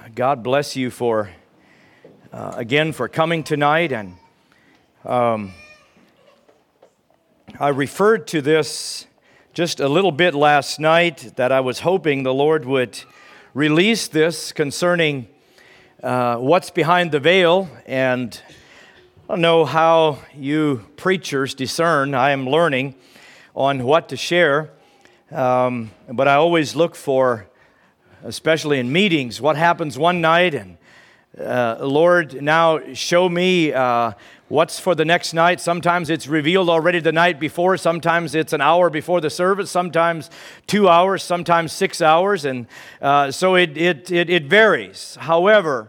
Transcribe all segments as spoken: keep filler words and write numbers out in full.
God bless you for, uh, again, for coming tonight. And um, I referred to this just a little bit last night, that I was hoping the Lord would release this concerning uh, what's behind the veil. And I don't know how you preachers discern. I am learning on what to share. Um, but I always look for, especially in meetings, what happens one night, and uh, Lord, now show me uh, what's for the next night. Sometimes it's revealed already the night before. Sometimes it's an hour before the service. Sometimes two hours. Sometimes six hours. And uh, so it, it it it varies. However,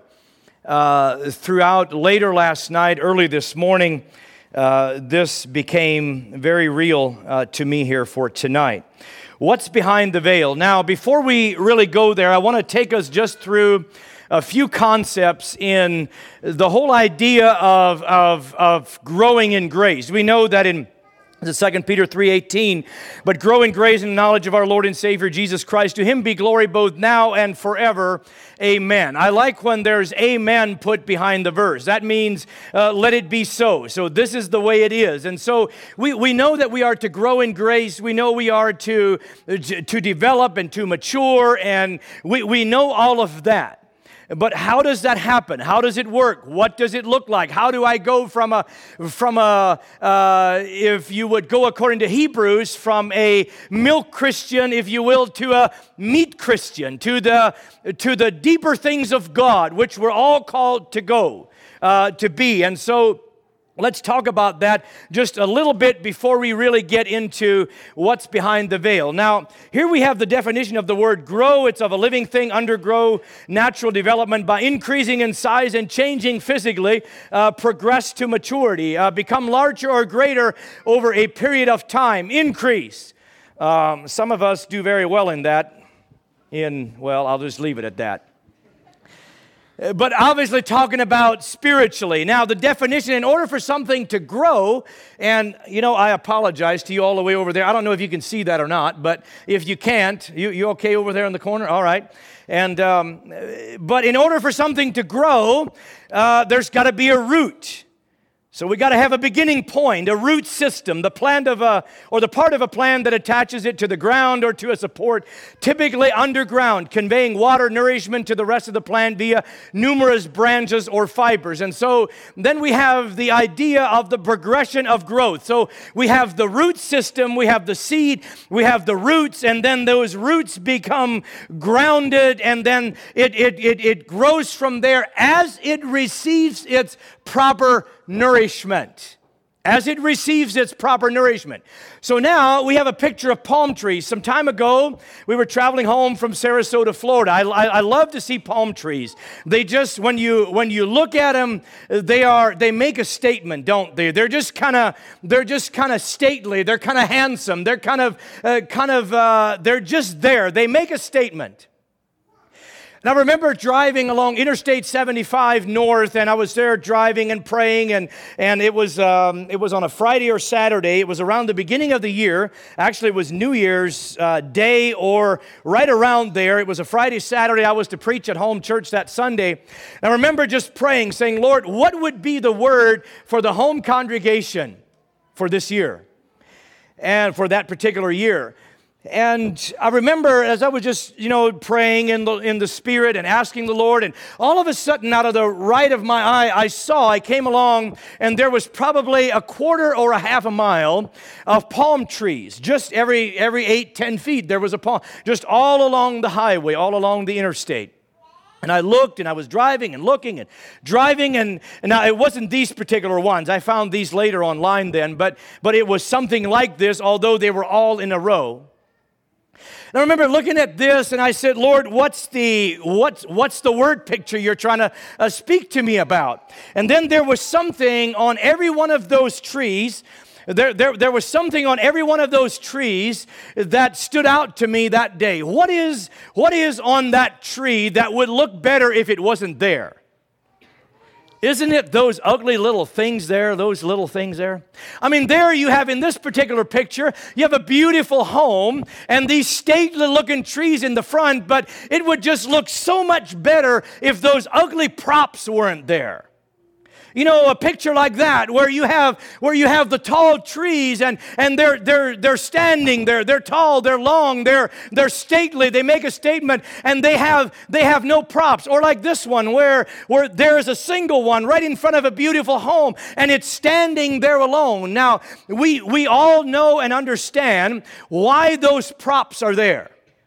uh, throughout later last night, early this morning, uh, this became very real uh, to me here for tonight. What's behind the veil? Now, before we really go there, I want to take us just through a few concepts in the whole idea of, of, of growing in grace. We know that in the Second Peter three eighteen, but grow in grace and knowledge of our Lord and Savior Jesus Christ. To Him be glory both now and forever. Amen. I like when there's amen put behind the verse. That means uh, let it be so. So this is the way it is. And so we, we know that we are to grow in grace. We know we are to, to develop and to mature. And we, we know all of that. But how does that happen? How does it work? What does it look like? How do I go from a, from a, uh, if you would go according to Hebrews, from a milk Christian, if you will, to a meat Christian, to the, to the deeper things of God, which we're all called to go, uh, to be. And so let's talk about that just a little bit before we really get into what's behind the veil. Now, here we have the definition of the word grow. It's of a living thing, undergo natural development by increasing in size and changing physically, uh, progress to maturity, uh, become larger or greater over a period of time, increase. Um, some of us do very well in that. In, well, I'll just leave it at that. But obviously talking about spiritually. Now, the definition, in order for something to grow, and, you know, I apologize to you all the way over there. I don't know if you can see that or not, but if you can't, you, you okay over there in the corner? All right. And um, but in order for something to grow, uh, there's got to be a root. So we got to have a beginning point, a root system, the plant of a, or the part of a plant that attaches it to the ground or to a support, typically underground, conveying water, nourishment to the rest of the plant via numerous branches or fibers. And so then we have the idea of the progression of growth. So we have the root system, we have the seed, we have the roots, and then those roots become grounded, and then it, it, it, it grows from there as it receives its proper nourishment. As it receives its proper nourishment. So now we have a picture of palm trees. Some time ago, we were traveling home from Sarasota, Florida. I, I, I love to see palm trees. They just, when you when you look at them, they are they make a statement, don't they? They're just kind of they're just kind of stately. They're kind of handsome. They're kind of uh, kind of uh, they're just there. They make a statement. And I remember driving along Interstate seventy-five north, and I was there driving and praying, and, and it was um, it was on a Friday or Saturday. It was around the beginning of the year. Actually, it was New Year's uh, Day or right around there. It was a Friday, Saturday. I was to preach at home church that Sunday. And I remember just praying, saying, Lord, what would be the word for the home congregation for this year and for that particular year? And I remember as I was just, you know, praying in the in the Spirit and asking the Lord, and all of a sudden out of the right of my eye, I saw, I came along, and there was probably a quarter or a half a mile of palm trees. Just every every eight, ten feet, there was a palm, just all along the highway, all along the interstate. And I looked, and I was driving and looking and driving, and, and now it wasn't these particular ones. I found these later online then, but but it was something like this, although they were all in a row. And I remember looking at this, and I said, Lord, what's the what's what's the word picture you're trying to uh, speak to me about? And then there was something on every one of those trees. There, there, there was something on every one of those trees that stood out to me that day. What is what is on that tree that would look better if it wasn't there? Isn't it those ugly little things there, those little things there? I mean, there you have in this particular picture, you have a beautiful home and these stately looking trees in the front, but it would just look so much better if those ugly props weren't there. You know, a picture like that where you have where you have the tall trees and, and they're they're they're standing, they're they're tall, they're long, they're they're stately, they make a statement and they have they have no props. Or like this one where where there is a single one right in front of a beautiful home and it's standing there alone. Now, we we all know and understand why those props are there.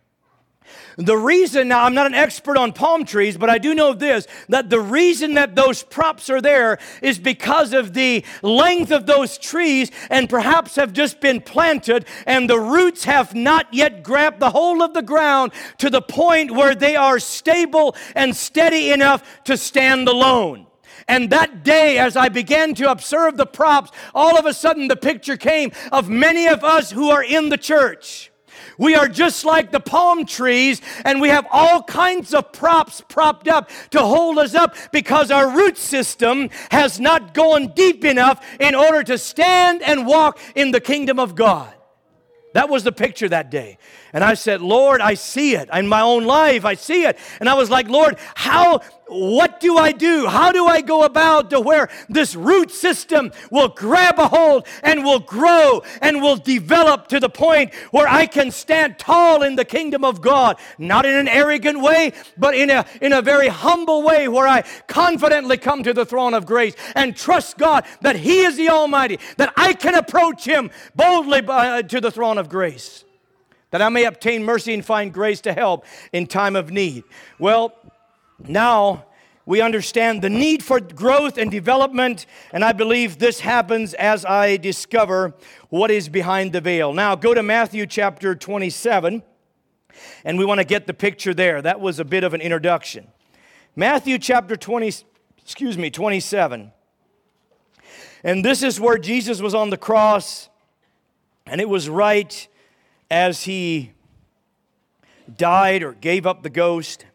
The reason, now I'm not an expert on palm trees, but I do know this, that the reason that those props are there is because of the length of those trees and perhaps have just been planted and the roots have not yet grabbed the whole of the ground to the point where they are stable and steady enough to stand alone. And that day, as I began to observe the props, all of a sudden the picture came of many of us who are in the church. We are just like the palm trees, and we have all kinds of props propped up to hold us up because our root system has not gone deep enough in order to stand and walk in the kingdom of God. That was the picture that day. And I said, Lord, I see it. In my own life, I see it. And I was like, Lord, how, what do I do? How do I go about to where this root system will grab a hold and will grow and will develop to the point where I can stand tall in the kingdom of God? Not in an arrogant way, but in a, in a very humble way where I confidently come to the throne of grace and trust God that He is the Almighty, that I can approach Him boldly by, to the throne of grace, that I may obtain mercy and find grace to help in time of need. Well, now we understand the need for growth and development, and I believe this happens as I discover what is behind the veil. Now, go to Matthew chapter twenty-seven, and we want to get the picture there. That was a bit of an introduction. Matthew chapter twenty, excuse me, twenty-seven. And this is where Jesus was on the cross, and it was right as He died or gave up the ghost.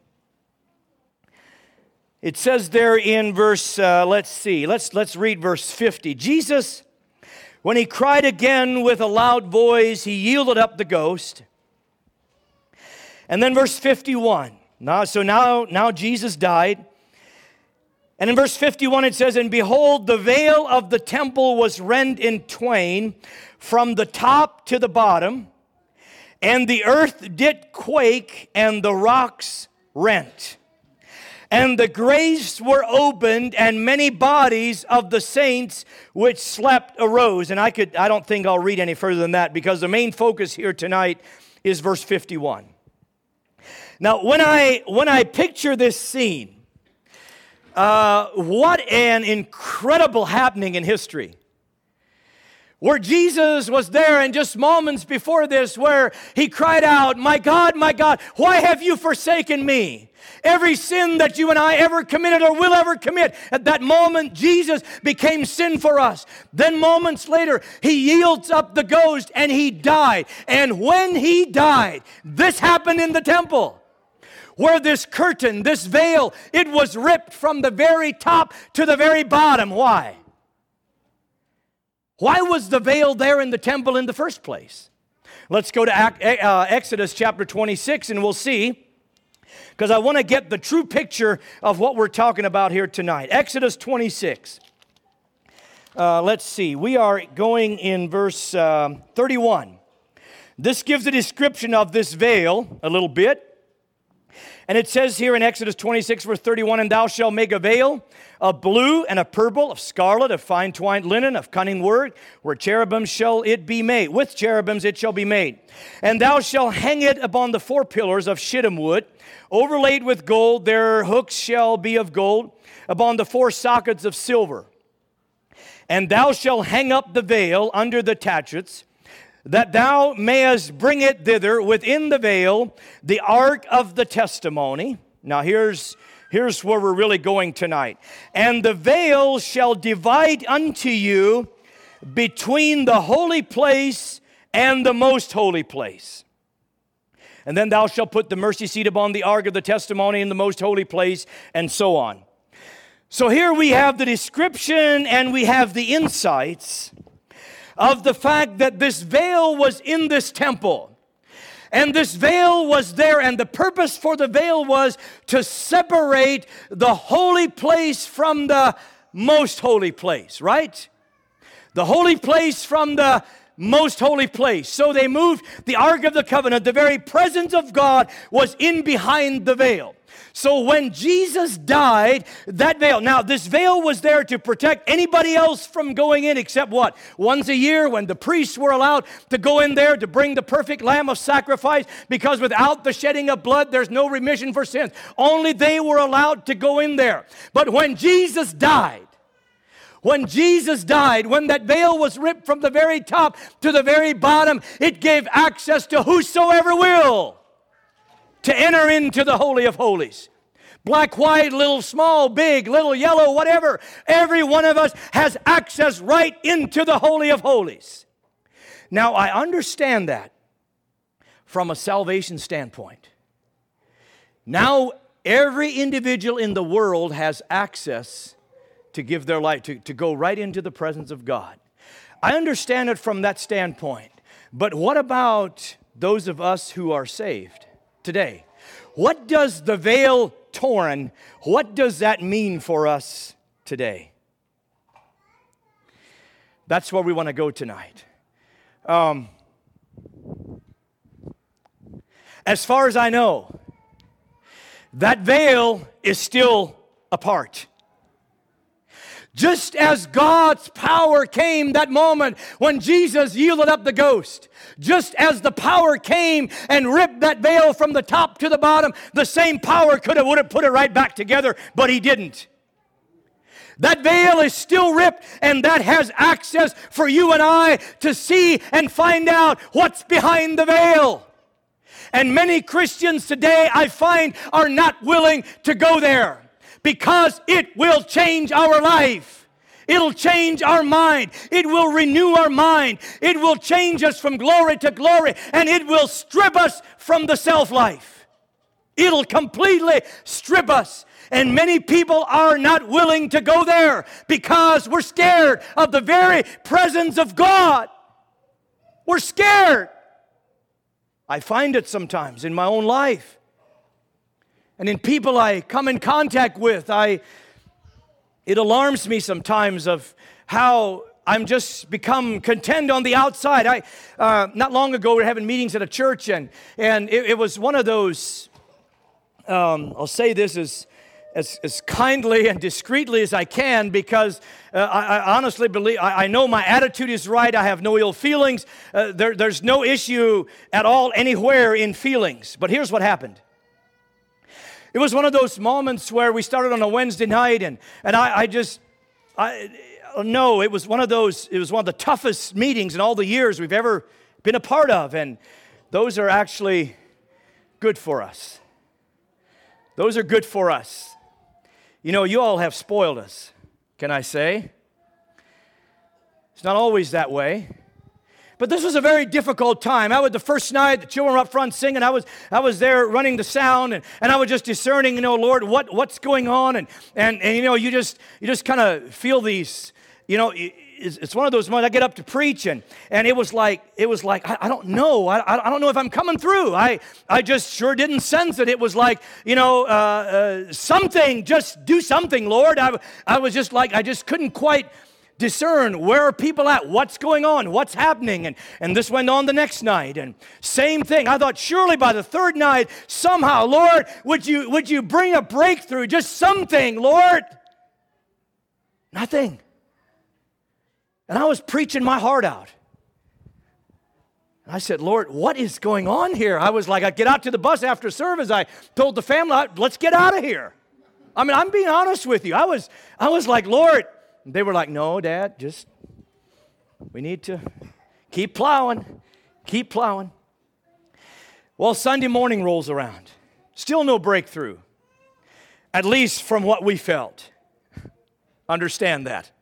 It says there in verse, uh, let's see, let's, let's read verse fifty. Jesus, when He cried again with a loud voice, He yielded up the ghost. And then verse fifty-one. Now, so now, now Jesus died. And in verse fifty-one it says, and behold, the veil of the temple was rent in twain from the top to the bottom, and the earth did quake, and the rocks rent. And the graves were opened, and many bodies of the saints which slept arose. And I could, I don't think I'll read any further than that, because the main focus here tonight is verse fifty-one. Now, when I when I picture this scene, uh, what an incredible happening in history. Where Jesus was there, and just moments before this, where He cried out, my God, my God, why have you forsaken me? Every sin that you and I ever committed or will ever commit, at that moment, Jesus became sin for us. Then moments later, He yields up the ghost and He died. And when He died, this happened in the temple, where this curtain, this veil, it was ripped from the very top to the very bottom. Why? Why was the veil there in the temple in the first place? Let's go to Exodus chapter twenty-six, and we'll see, because I want to get the true picture of what we're talking about here tonight. Exodus twenty-six. Uh, let's see. We are going in verse uh, thirty-one. This gives a description of this veil a little bit. And it says here in Exodus twenty-six, verse thirty-one, and thou shalt make a veil of blue and of purple, of scarlet, of fine twined linen, of cunning work, where cherubims shall it be made. With cherubims it shall be made. And thou shalt hang it upon the four pillars of shittim wood, overlaid with gold. Their hooks shall be of gold, upon the four sockets of silver. And thou shalt hang up the veil under the tachetes, that thou mayest bring it thither within the veil, the ark of the testimony. Now here's, here's where we're really going tonight. And the veil shall divide unto you between the holy place and the most holy place. And then thou shalt put the mercy seat upon the ark of the testimony in the most holy place, and so on. So here we have the description and we have the insights of the fact that this veil was in this temple. And this veil was there, and the purpose for the veil was to separate the holy place from the most holy place, right? The holy place from the most holy place. So they moved the Ark of the Covenant. The very presence of God was in behind the veil. So when Jesus died, that veil, now this veil was there to protect anybody else from going in except what? Once a year when the priests were allowed to go in there to bring the perfect lamb of sacrifice, because without the shedding of blood, there's no remission for sins. Only they were allowed to go in there. But when Jesus died, When Jesus died, when that veil was ripped from the very top to the very bottom, it gave access to whosoever will to enter into the Holy of Holies. Black, white, little, small, big, little, yellow, whatever. Every one of us has access right into the Holy of Holies. Now, I understand that from a salvation standpoint. Now, every individual in the world has access to give their life, to, to go right into the presence of God. I understand it from that standpoint. But what about those of us who are saved today? What does the veil torn, what does that mean for us today? That's where we want to go tonight. Um, as far as I know, that veil is still apart. Just as God's power came that moment when Jesus yielded up the ghost, just as the power came and ripped that veil from the top to the bottom, the same power could have, would have put it right back together, but He didn't. That veil is still ripped, and that has access for you and I to see and find out what's behind the veil. And many Christians today, I find, are not willing to go there. Because it will change our life. It'll change our mind. It will renew our mind. It will change us from glory to glory. And it will strip us from the self-life. It'll completely strip us. And many people are not willing to go there because we're scared of the very presence of God. We're scared. I find it sometimes in my own life. And in people I come in contact with, I, it alarms me sometimes of how I'm just become content on the outside. I, uh, not long ago, we were having meetings at a church, and, and it, it was one of those, um, I'll say this as, as, as kindly and discreetly as I can, because uh, I, I honestly believe, I, I know my attitude is right. I have no ill feelings. Uh, there, there's no issue at all anywhere in feelings. But here's what happened. It was one of those moments where we started on a Wednesday night, and, and I, I just, I no, it was one of those, it was one of the toughest meetings in all the years we've ever been a part of, and those are actually good for us. Those are good for us. You know, you all have spoiled us, can I say? It's not always that way. But this was a very difficult time. I was the first night, the children were up front singing. I was I was there running the sound, and, and I was just discerning, you know, Lord, what, what's going on? And, and, and you know, you just you just kind of feel these, you know, it's, it's one of those moments I get up to preach, and, and it was like, it was like I, I don't know. I, I don't know if I'm coming through. I, I just sure didn't sense it. It was like, you know, uh, uh, something, just do something, Lord. I, I was just like, I just couldn't quite discern where are people at, what's going on, what's happening, and, and this went on the next night, and same thing. I thought surely by the third night, somehow, Lord, would you, would you bring a breakthrough, just something, Lord? Nothing. And I was preaching my heart out. And I said, Lord, what is going on here? I was like, I get out to the bus after service, I told the family, let's get out of here. I mean, I'm being honest with you. I was, I was like, Lord. They were like, no, Dad, just, we need to keep plowing, keep plowing. Well, Sunday morning rolls around. Still no breakthrough, at least from what we felt. Understand that.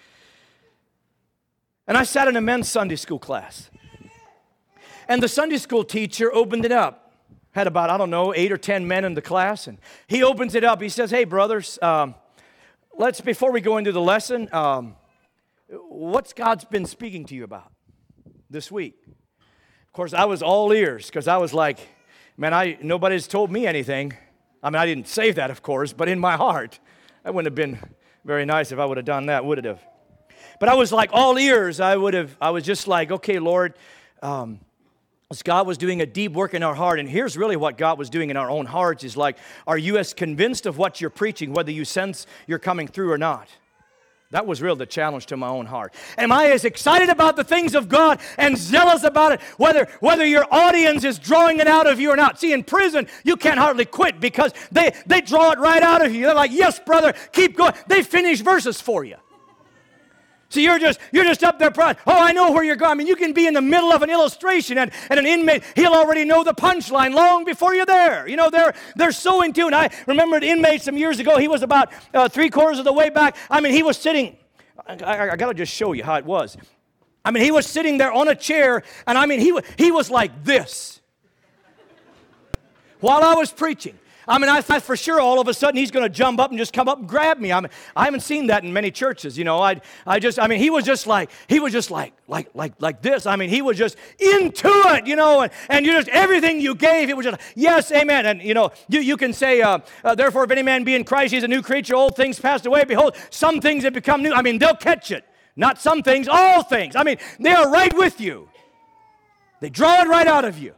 And I sat in a men's Sunday school class. And the Sunday school teacher opened it up. Had about, I don't know, eight or ten men in the class. And he opens it up. He says, hey, brothers, um, let's, before we go into the lesson, um, what's God's been speaking to you about this week? Of course, I was all ears because I was like, man, I nobody's told me anything. I mean, I didn't say that, of course, but in my heart, that wouldn't have been very nice if I would have done that, would it have? But I was like all ears. I would have. I was just like, okay, Lord, um, as God was doing a deep work in our heart, and here's really what God was doing in our own hearts is like, are you as convinced of what you're preaching, whether you sense you're coming through or not? That was really the challenge to my own heart. Am I as excited about the things of God and zealous about it, whether, whether your audience is drawing it out of you or not? See, in prison, you can't hardly quit because they, they draw it right out of you. They're like, yes, brother, keep going. They finish verses for you. So you're just you're just up there proud. Oh, I know where you're going. I mean, you can be in the middle of an illustration and, and an inmate, he'll already know the punchline long before you're there. You know, they're they're so in tune. I remember an inmate some years ago. He was about uh, three quarters of the way back. I mean, he was sitting. I, I, I got to just show you how it was. I mean, he was sitting there on a chair, and I mean, he he was like this while I was preaching. I mean, I thought for sure all of a sudden he's going to jump up and just come up and grab me. I mean, I haven't seen that in many churches, you know. I, I just, I mean, he was just like, he was just like, like, like, like this. I mean, he was just into it, you know, and, and you just, everything you gave, it was just, yes, amen. And, you know, you, you can say, uh, uh, therefore, if any man be in Christ, he's a new creature. Old things passed away. Behold, some things have become new. I mean, they'll catch it. Not some things, all things. I mean, they are right with you. They draw it right out of you.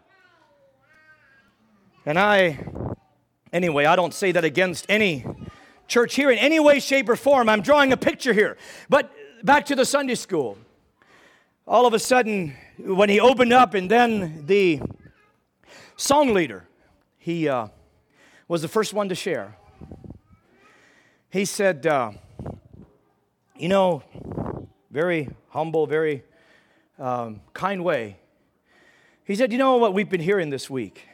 And I... Anyway, I don't say that against any church here in any way, shape, or form. I'm drawing a picture here. But back to the Sunday school. All of a sudden, when he opened up, and then the song leader, he uh, was the first one to share. He said, uh, you know, very humble, very um, kind way. He said, you know what we've been hearing this week?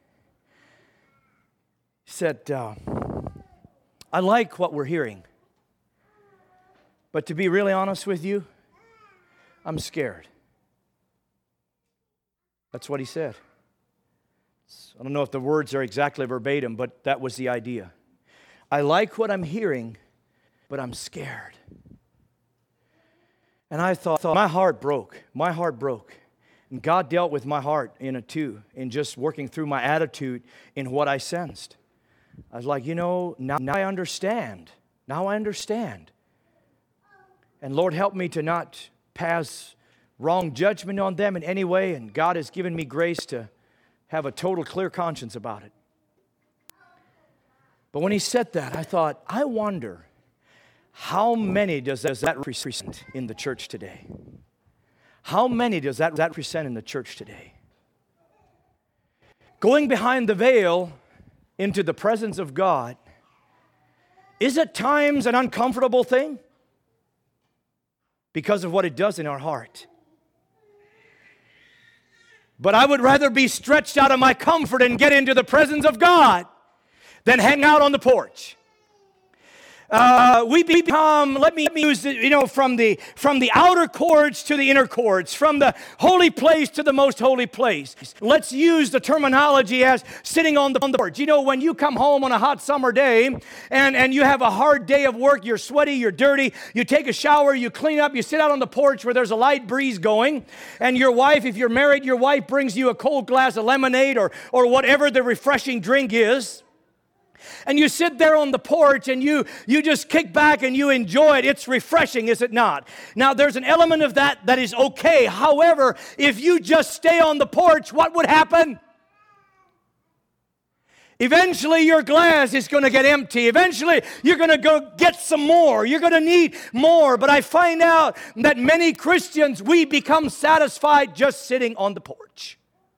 He said, uh, I like what we're hearing, but to be really honest with you, I'm scared. That's what he said. I don't know if the words are exactly verbatim, but that was the idea. I like what I'm hearing, but I'm scared. And I thought, thought my heart broke. My heart broke. And God dealt with my heart in it too, in just working through my attitude in what I sensed. I was like, you know, now, now I understand. Now I understand. And Lord, help me to not pass wrong judgment on them in any way. And God has given me grace to have a total clear conscience about it. But when he said that, I thought, I wonder how many does that represent in the church today? How many does that represent in the church today? Going behind the veil into the presence of God is at times an uncomfortable thing because of what it does in our heart. But I would rather be stretched out of my comfort and get into the presence of God than hang out on the porch. Uh, we become, let me use it, you know, from the from the outer courts to the inner courts, from the holy place to the most holy place. Let's use the terminology as sitting on the, on the porch. You know, when you come home on a hot summer day and, and you have a hard day of work, you're sweaty, you're dirty, you take a shower, you clean up, you sit out on the porch where there's a light breeze going, and your wife, if you're married, your wife brings you a cold glass of lemonade or, or whatever the refreshing drink is. And you sit there on the porch and you, you just kick back and you enjoy it. It's refreshing, is it not? Now, there's an element of that that is okay. However, if you just stay on the porch, what would happen? Eventually, your glass is going to get empty. Eventually, you're going to go get some more. You're going to need more. But I find out that many Christians, we become satisfied just sitting on the porch.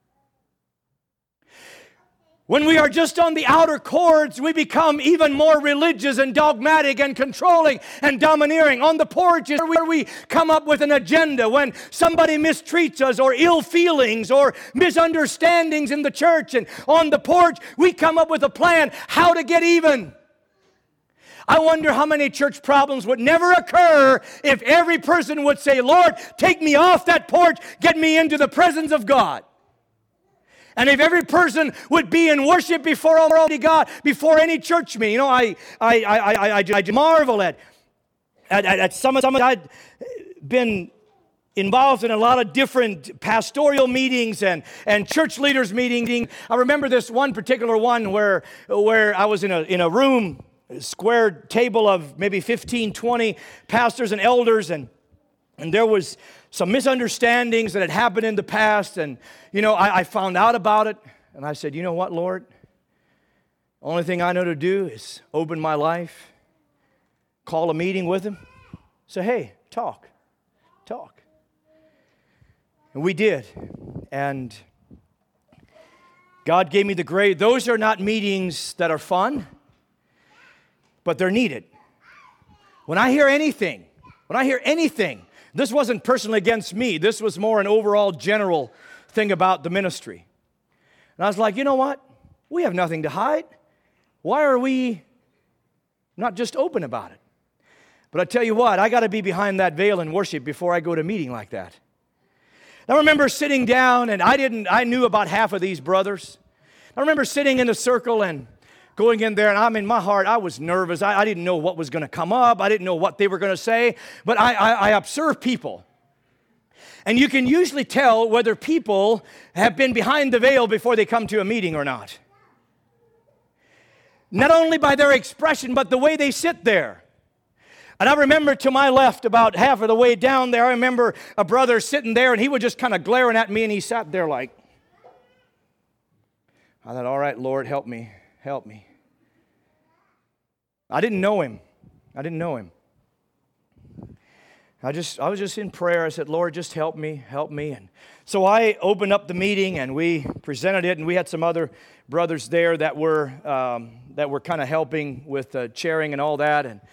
When we are just on the outer courts, we become even more religious and dogmatic and controlling and domineering. On the porch is where we come up with an agenda. When somebody mistreats us or ill feelings or misunderstandings in the church, and on the porch, we come up with a plan how to get even. I wonder how many church problems would never occur if every person would say, Lord, take me off that porch, get me into the presence of God. And if every person would be in worship before Almighty God, before any church meeting, you know, I I I I, I, I marvel at at, at some of some of I'd been involved in a lot of different pastoral meetings and, and church leaders meetings. I remember this one particular one where where I was in a in a room, a square table of maybe fifteen, twenty pastors and elders, and and there was some misunderstandings that had happened in the past, and you know, I, I found out about it, and I said, you know what, Lord? Only thing I know to do is open my life, call a meeting with him, say, hey, talk, talk. And we did, and God gave me the grace. Those are not meetings that are fun, but they're needed. When I hear anything, when I hear anything, this wasn't personally against me. This was more an overall general thing about the ministry. And I was like, you know what? We have nothing to hide. Why are we not just open about it? But I tell you what, I got to be behind that veil in worship before I go to a meeting like that. I remember sitting down, and I didn't, I knew about half of these brothers. I remember sitting in the circle and going in there, and I'm in my heart, I was nervous. I, I didn't know what was going to come up. I didn't know what they were going to say. But I, I, I observe people. And you can usually tell whether people have been behind the veil before they come to a meeting or not. Not only by their expression, but the way they sit there. And I remember to my left, about half of the way down there, I remember a brother sitting there, and he was just kind of glaring at me, and he sat there like, I thought, all right, Lord, help me. Help me. I didn't know him. I didn't know him. I just, I was just in prayer. I said, Lord, just help me, help me. And so I opened up the meeting, and we presented it, and we had some other brothers there that were um, that were kind of helping with uh, chairing and all that. And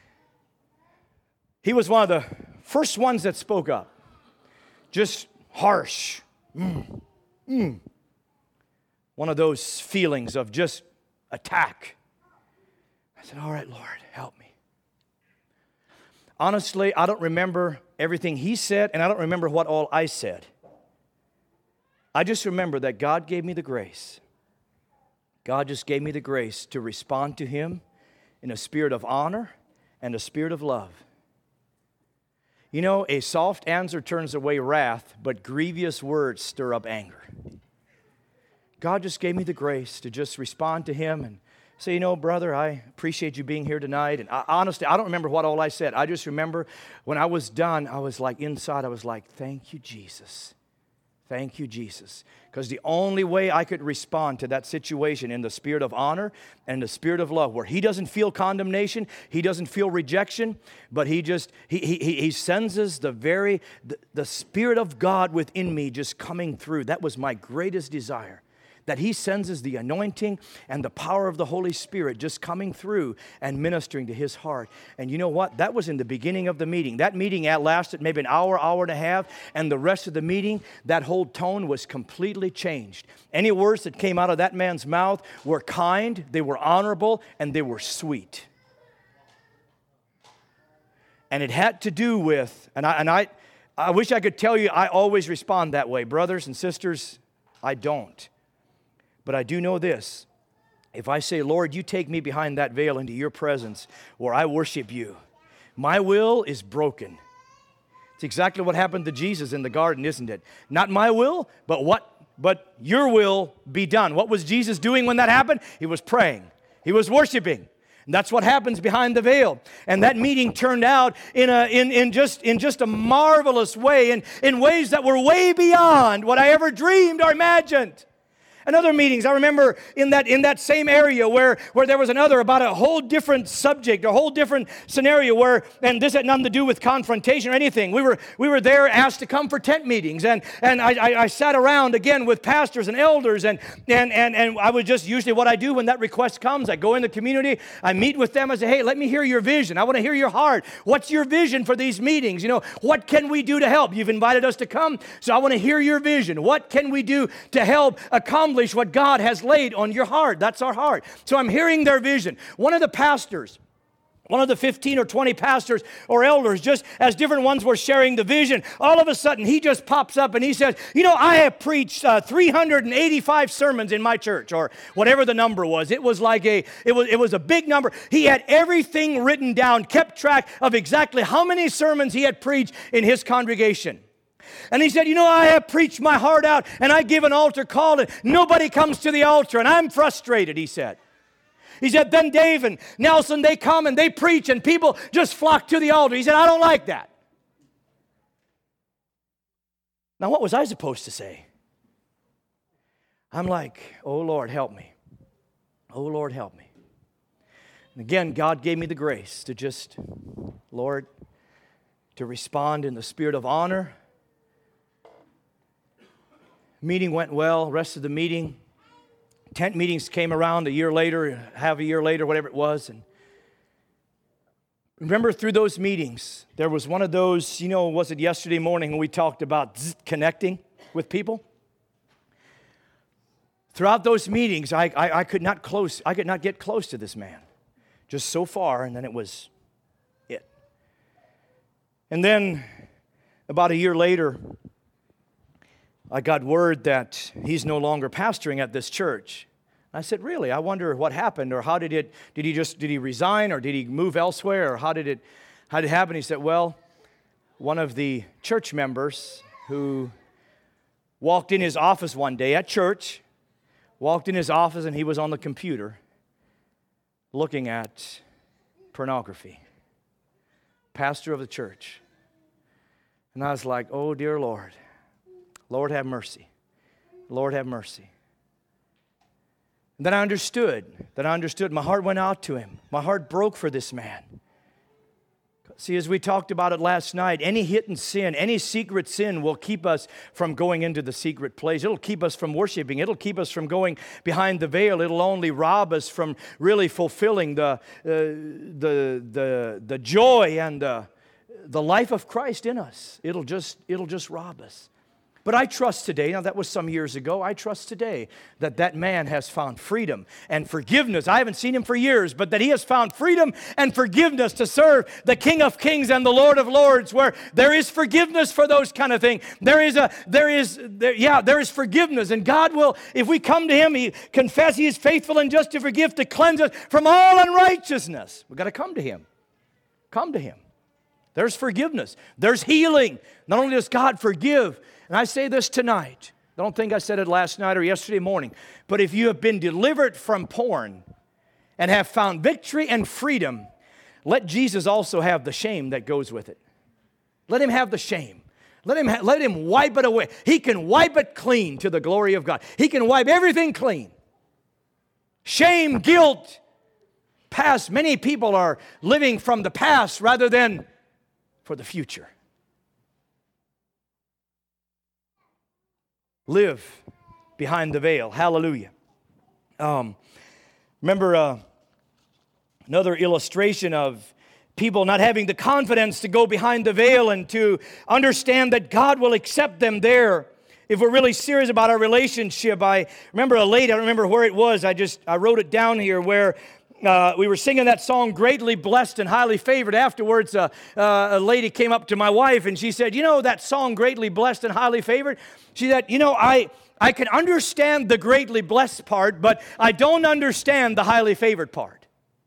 he was one of the first ones that spoke up. Just harsh. Mm. Mm. One of those feelings of just attack. I said, all right, Lord, help me. Honestly, I don't remember everything he said, and I don't remember what all I said. I just remember that God gave me the grace. God just gave me the grace to respond to him in a spirit of honor and a spirit of love. You know, a soft answer turns away wrath, but grievous words stir up anger. God just gave me the grace to just respond to him and say, you know, brother, I appreciate you being here tonight. And I, honestly, I don't remember what all I said. I just remember when I was done, I was like inside, I was like, thank you, Jesus. Thank you, Jesus. Because the only way I could respond to that situation in the spirit of honor and the spirit of love, where he doesn't feel condemnation, he doesn't feel rejection, but he just, he he, he senses the very, the, the Spirit of God within me just coming through. That was my greatest desire. That he senses the anointing and the power of the Holy Spirit just coming through and ministering to his heart. And you know what? That was in the beginning of the meeting. That meeting lasted maybe an hour, hour and a half, and the rest of the meeting, that whole tone was completely changed. Any words that came out of that man's mouth were kind, they were honorable, and they were sweet. And it had to do with, and I, and I, I wish I could tell you I always respond that way. Brothers and sisters, I don't. But I do know this. If I say, Lord, you take me behind that veil into your presence where I worship you, my will is broken. It's exactly what happened to Jesus in the garden, isn't it? Not my will, but what? But your will be done. What was Jesus doing when that happened? He was praying. He was worshiping. And that's what happens behind the veil. And that meeting turned out in a in, in just in just a marvelous way, in, in ways that were way beyond what I ever dreamed or imagined. And other meetings, I remember in that in that same area where, where there was another about a whole different subject, a whole different scenario where, and this had nothing to do with confrontation or anything. We were we were there asked to come for tent meetings, and and I, I, I sat around again with pastors and elders, and and and and I would just usually what I do when that request comes, I go in the community, I meet with them, I say, hey, let me hear your vision. I want to hear your heart. What's your vision for these meetings? You know, what can we do to help? You've invited us to come, so I want to hear your vision. What can we do to help accomplish what God has laid on your heart? That's our heart. So I'm hearing their vision. One of the pastors, one of the fifteen or twenty pastors or elders, just as different ones were sharing the vision, all of a sudden he just pops up and he says, you know, I have preached uh, three hundred eighty-five sermons in my church, or whatever the number was. It was like a, it was, it was a big number. He had everything written down, kept track of exactly how many sermons he had preached in his congregation. And he said, you know, I have preached my heart out, and I give an altar call, and nobody comes to the altar, and I'm frustrated, he said. He said, then Dave and Nelson, they come and they preach and people just flock to the altar. He said, I don't like that. Now, what was I supposed to say? I'm like, oh, Lord, help me. Oh, Lord, help me. And again, God gave me the grace to just, Lord, to respond in the spirit of honor. Meeting went well. Rest of the meeting, tent meetings came around a year later, half a year later, whatever it was. And remember, through those meetings, there was one of those, you know, was it yesterday morning when we talked about zzz, connecting with people? Throughout those meetings, I, I, I could not close, I could not get close to this man. Just so far, and then it was it. And then, about a year later, I got word that he's no longer pastoring at this church. I said, really? I wonder what happened, or how did it, did he just, did he resign, or did he move elsewhere, or how did it, how did it happen? He said, well, one of the church members who walked in his office one day at church, walked in his office and he was on the computer looking at pornography. Pastor of the church. And I was like, oh, dear Lord. Lord, have mercy. Lord, have mercy. And then I understood. Then I understood. My heart went out to him. My heart broke for this man. See, as we talked about it last night, any hidden sin, any secret sin will keep us from going into the secret place. It'll keep us from worshiping. It'll keep us from going behind the veil. It'll only rob us from really fulfilling the, uh, the, the, the joy and the, the life of Christ in us. It'll just, it'll just rob us. But I trust today, now that was some years ago, I trust today that that man has found freedom and forgiveness. I haven't seen him for years, but that he has found freedom and forgiveness to serve the King of Kings and the Lord of Lords, where there is forgiveness for those kind of things. There is a, there is, there, yeah, there is forgiveness. And God will, if we come to him, he confess he is faithful and just to forgive, to cleanse us from all unrighteousness. We've got to come to him. Come to him. There's forgiveness. There's healing. Not only does God forgive, and I say this tonight, I don't think I said it last night or yesterday morning, but if you have been delivered from porn and have found victory and freedom, let Jesus also have the shame that goes with it. Let him have the shame. Let him, ha- let him wipe it away. He can wipe it clean to the glory of God. He can wipe everything clean. Shame, guilt, past. Many people are living from the past rather than for the future. Live behind the veil. Hallelujah. Um, remember uh, another illustration of people not having the confidence to go behind the veil and to understand that God will accept them there. If we're really serious about our relationship, I remember a lady, I don't remember where it was, I just, I wrote it down here, where Uh, we were singing that song, Greatly Blessed and Highly Favored. Afterwards, uh, uh, a lady came up to my wife and she said, you know that song, Greatly Blessed and Highly Favored? She said, you know, I, I can understand the greatly blessed part, but I don't understand the highly favored part.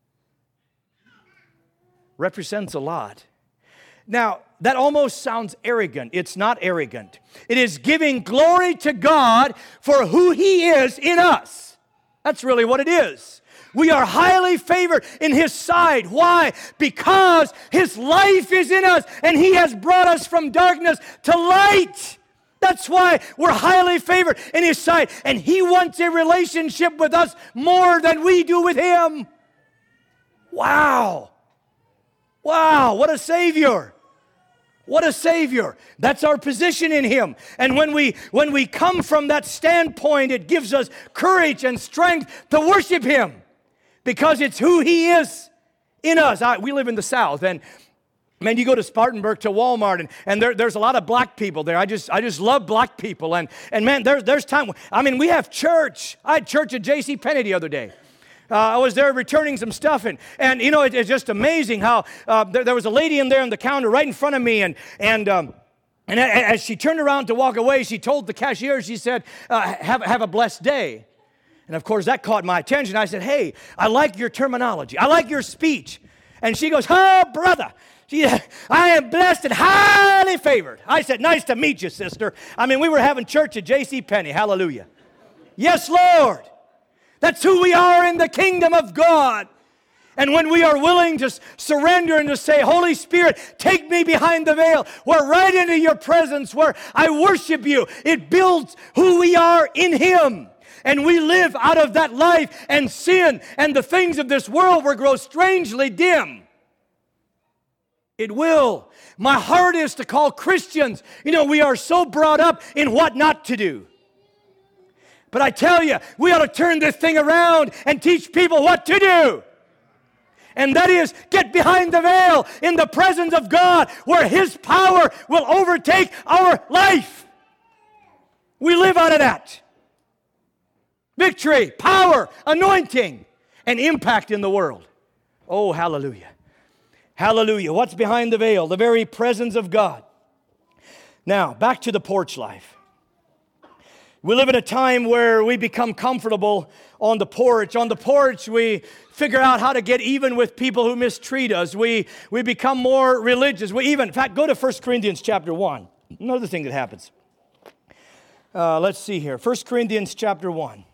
Represents a lot. Now, that almost sounds arrogant. It's not arrogant. It is giving glory to God for who He is in us. That's really what it is. We are highly favored in His sight. Why? Because His life is in us and He has brought us from darkness to light. That's why we're highly favored in His sight. And He wants a relationship with us more than we do with Him. Wow. Wow, what a Savior. What a Savior. That's our position in Him. And when we when we come from that standpoint, it gives us courage and strength to worship Him. Because it's who He is in us. I, we live in the South, and man, you go to Spartanburg to Walmart, and, and there, there's a lot of black people there. I just I just love black people, and and man, there's there's time. I mean, we have church. I had church at J C Penney the other day. uh, I was there returning some stuff, and, and you know, it, it's just amazing how uh, there, there was a lady in there on the counter right in front of me, and, and, um, and as she turned around to walk away, she told the cashier, she said, uh, have, have a blessed day. And of course, that caught my attention. I said, hey, I like your terminology. I like your speech. And she goes, oh, brother, she, I am blessed and highly favored. I said, nice to meet you, sister. I mean, we were having church at J C Penney. Hallelujah. Yes, Lord. That's who we are in the kingdom of God. And when we are willing to surrender and to say, Holy Spirit, take me behind the veil, we're right into your presence where I worship you. It builds who we are in Him. And we live out of that life, and sin and the things of this world will grow strangely dim. It will. My heart is to call Christians, you know, we are so brought up in what not to do. But I tell you, we ought to turn this thing around and teach people what to do. And that is, get behind the veil in the presence of God where His power will overtake our life. We live out of that. Victory, power, anointing, and impact in the world. Oh, hallelujah. Hallelujah. What's behind the veil? The very presence of God. Now, back to the porch life. We live in a time where we become comfortable on the porch. On the porch, we figure out how to get even with people who mistreat us. We, we become more religious. We even, in fact, go to First Corinthians chapter one. Another thing that happens. Uh, let's see here. First Corinthians chapter one.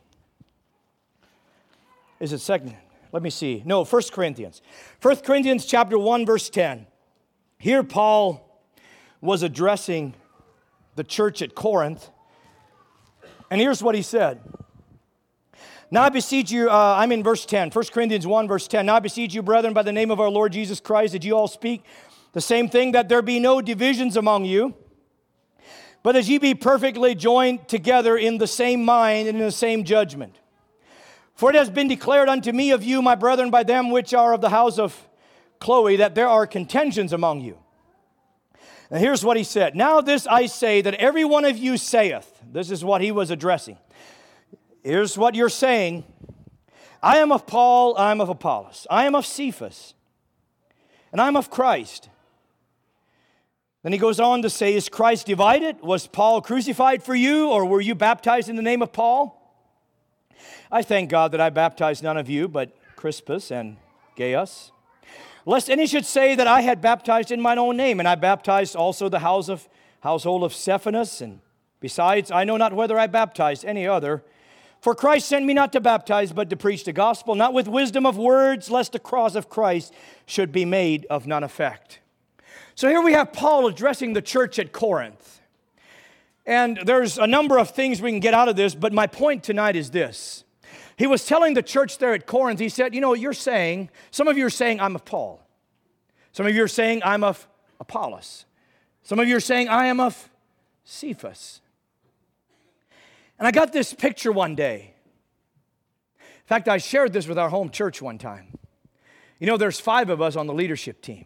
Is it second? Let me see. No, First Corinthians. First Corinthians chapter one, verse ten. Here Paul was addressing the church at Corinth. And here's what he said. Now I beseech you, uh, I'm in verse ten. First Corinthians one, verse ten. Now I beseech you, brethren, by the name of our Lord Jesus Christ, that you all speak the same thing, that there be no divisions among you, but that ye be perfectly joined together in the same mind and in the same judgment. For it has been declared unto me of you, my brethren, by them which are of the house of Chloe, that there are contentions among you. And here's what he said. Now this I say, that every one of you saith, this is what he was addressing. Here's what you're saying. I am of Paul, I am of Apollos, I am of Cephas, and I am of Christ. Then he goes on to say, is Christ divided? Was Paul crucified for you, or were you baptized in the name of Paul? I thank God that I baptized none of you, but Crispus and Gaius, lest any should say that I had baptized in mine own name, and I baptized also the house of, household of Stephanas, and besides, I know not whether I baptized any other. For Christ sent me not to baptize, but to preach the gospel, not with wisdom of words, lest the cross of Christ should be made of none effect. So here we have Paul addressing the church at Corinth. And there's a number of things we can get out of this, but my point tonight is this. He was telling the church there at Corinth, he said, you know, you're saying, some of you are saying, I'm of Paul. Some of you are saying, I'm of Apollos. Some of you are saying, I am of Cephas. And I got this picture one day. In fact, I shared this with our home church one time. You know, there's five of us on the leadership team.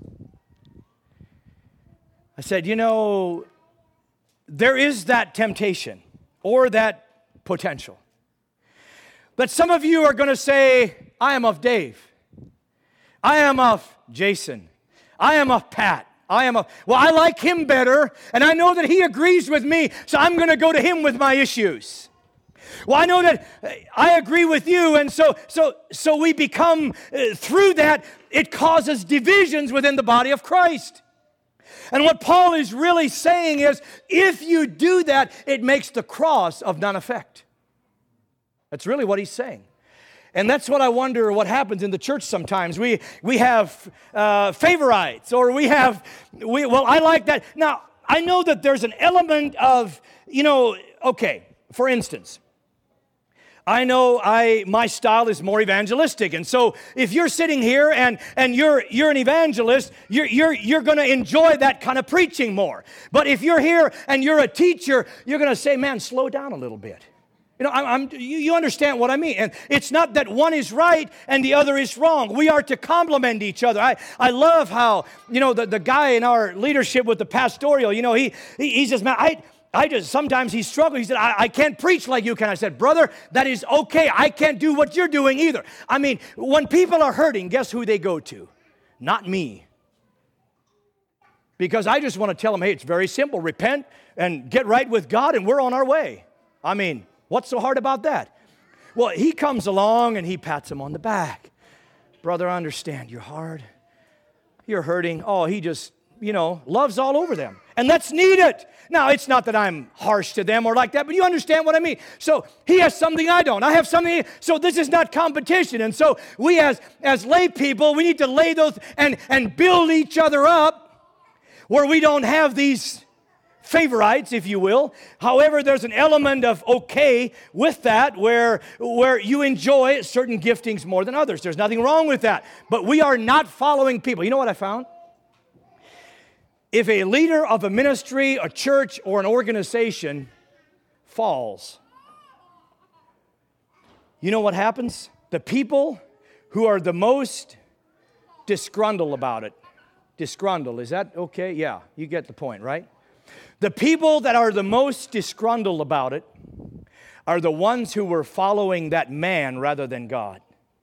I said, you know, there is that temptation or that potential. But some of you are going to say, I am of Dave. I am of Jason. I am of Pat. I am of, well, I like him better, and I know that he agrees with me, so I'm going to go to him with my issues. Well, I know that I agree with you, and so so so we become, uh, through that, it causes divisions within the body of Christ. And what Paul is really saying is, if you do that, it makes the cross of none effect. That's really what he's saying. And that's what I wonder what happens in the church sometimes. We we have uh, favorites, or we have, we, well, I like that. Now, I know that there's an element of, you know, okay, for instance, I know I my style is more evangelistic, and so if you're sitting here and and you're you're an evangelist, you're you're you're going to enjoy that kind of preaching more. But if you're here and you're a teacher, you're going to say, "Man, slow down a little bit." You know, I'm, I'm, you, you understand what I mean. And it's not that one is right and the other is wrong. We are to complement each other. I, I love how, you know, the, the guy in our leadership with the pastoral, you know, he, he, he says, man, I, I just, sometimes he struggled. He said, I, I can't preach like you can. I said, brother, that is okay. I can't do what you're doing either. I mean, when people are hurting, guess who they go to? Not me. Because I just want to tell them, hey, it's very simple. Repent and get right with God, and we're on our way. I mean, what's so hard about that? Well, he comes along and he pats him on the back. Brother, I understand you're hard. You're hurting. Oh, he just, you know, loves all over them. And that's needed. Now, it's not that I'm harsh to them or like that, but you understand what I mean. So he has something I don't. I have something. So this is not competition. And so we as, as lay people, we need to lay those and, and build each other up where we don't have these favorites, if you will. However, there's an element of okay with that where, where you enjoy certain giftings more than others. There's nothing wrong with that. But we are not following people. You know what I found? If a leader of a ministry, a church, or an organization falls, you know what happens? The people who are the most disgruntled about it. Disgruntled, is that okay? Yeah, you get the point, right? The people that are the most disgruntled about it are the ones who were following that man rather than God.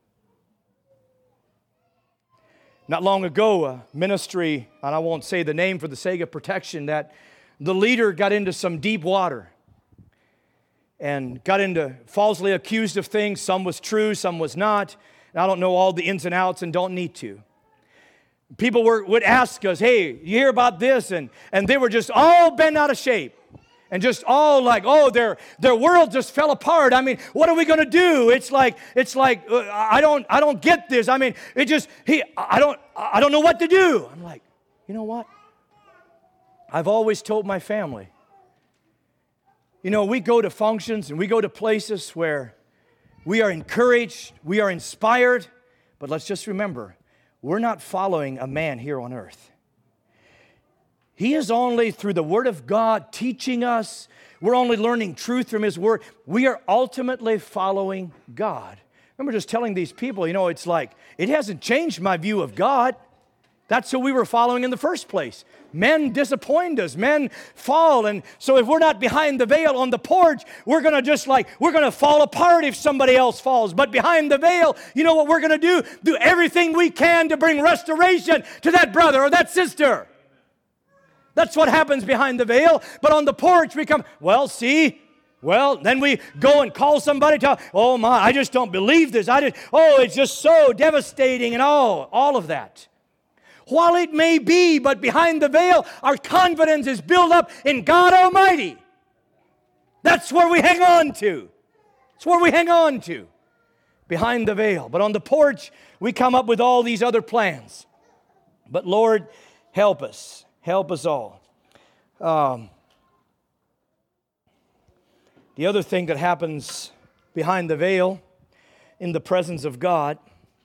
Not long ago, a ministry, and I won't say the name for the sake of protection, that the leader got into some deep water and got into falsely accused of things. Some was true, some was not. And I don't know all the ins and outs and don't need to. People were, would ask us, hey, you hear about this? And, and they were just all bent out of shape. And just all like, oh, their their world just fell apart. I mean, what are we going to do? It's like it's like uh, I don't I don't get this. I mean, it just he I don't I don't know what to do. I'm like, you know what? I've always told my family. You know, we go to functions and we go to places where we are encouraged, we are inspired, but let's just remember, we're not following a man here on earth. He is only through the Word of God teaching us. We're only learning truth from His Word. We are ultimately following God. I remember just telling these people, you know, it's like, it hasn't changed my view of God. That's who we were following in the first place. Men disappoint us. Men fall. And so if we're not behind the veil on the porch, we're going to just like, we're going to fall apart if somebody else falls. But behind the veil, you know what we're going to do? Do everything we can to bring restoration to that brother or that sister. That's what happens behind the veil. But on the porch, we come, well, see, well, then we go and call somebody, tell, oh my, I just don't believe this. I just, oh, it's just so devastating and all, all of that. While it may be, but behind the veil, our confidence is built up in God Almighty. That's where we hang on to. It's where we hang on to, behind the veil. But on the porch, we come up with all these other plans. But Lord, help us. Help us all. Um, the other thing that happens behind the veil in the presence of God.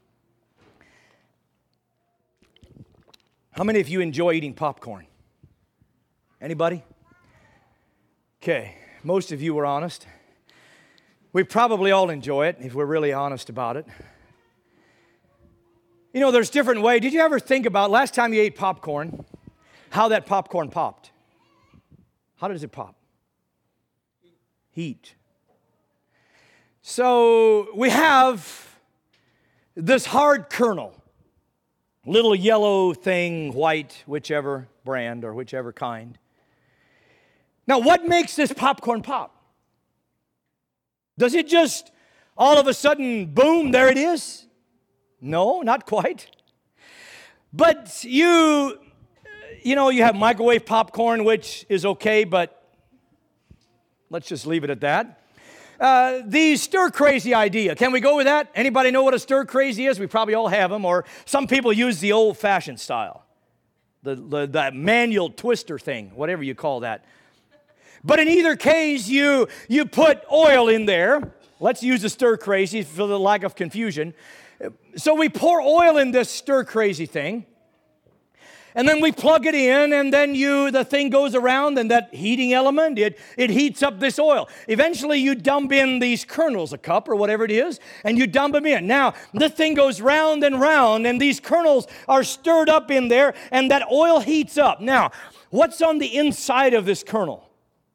How many of you enjoy eating popcorn? Anybody? Okay, most of you were honest. We probably all enjoy it if we're really honest about it. You know, there's different ways. Did you ever think about last time you ate popcorn? How that popcorn popped. How does it pop? Heat. So we have this hard kernel, little yellow thing, white, whichever brand or whichever kind. Now, what makes this popcorn pop? Does it just all of a sudden, boom, there it is? No, not quite. But you... You know, you have microwave popcorn, which is okay, but let's just leave it at that. Uh, the stir-crazy idea. Can we go with that? Anybody know what a stir-crazy is? We probably all have them, or some people use the old-fashioned style. The, the, the manual twister thing, whatever you call that. But in either case, you, you put oil in there. Let's use the stir-crazy for the lack of confusion. So we pour oil in this stir-crazy thing. And then we plug it in, and then you the thing goes around, and that heating element, it, it heats up this oil. Eventually, you dump in these kernels, a cup or whatever it is, and you dump them in. Now, this thing goes round and round, and these kernels are stirred up in there, and that oil heats up. Now, what's on the inside of this kernel?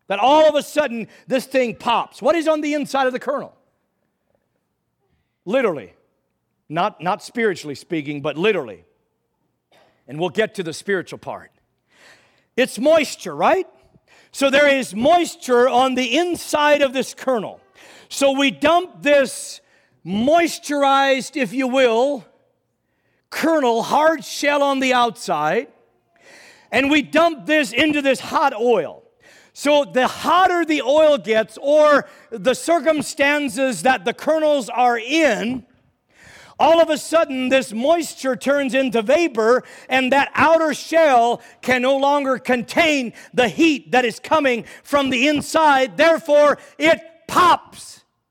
that all of a sudden this thing pops. What is on the inside of the kernel? Literally. Not, not spiritually speaking, but literally. And we'll get to the spiritual part. It's moisture, right? So there is moisture on the inside of this kernel. So we dump this moisturized, if you will, kernel, hard shell on the outside, and we dump this into this hot oil. So the hotter the oil gets, or the circumstances that the kernels are in, all of a sudden this moisture turns into vapor, and that outer shell can no longer contain the heat that is coming from the inside. Therefore, it pops.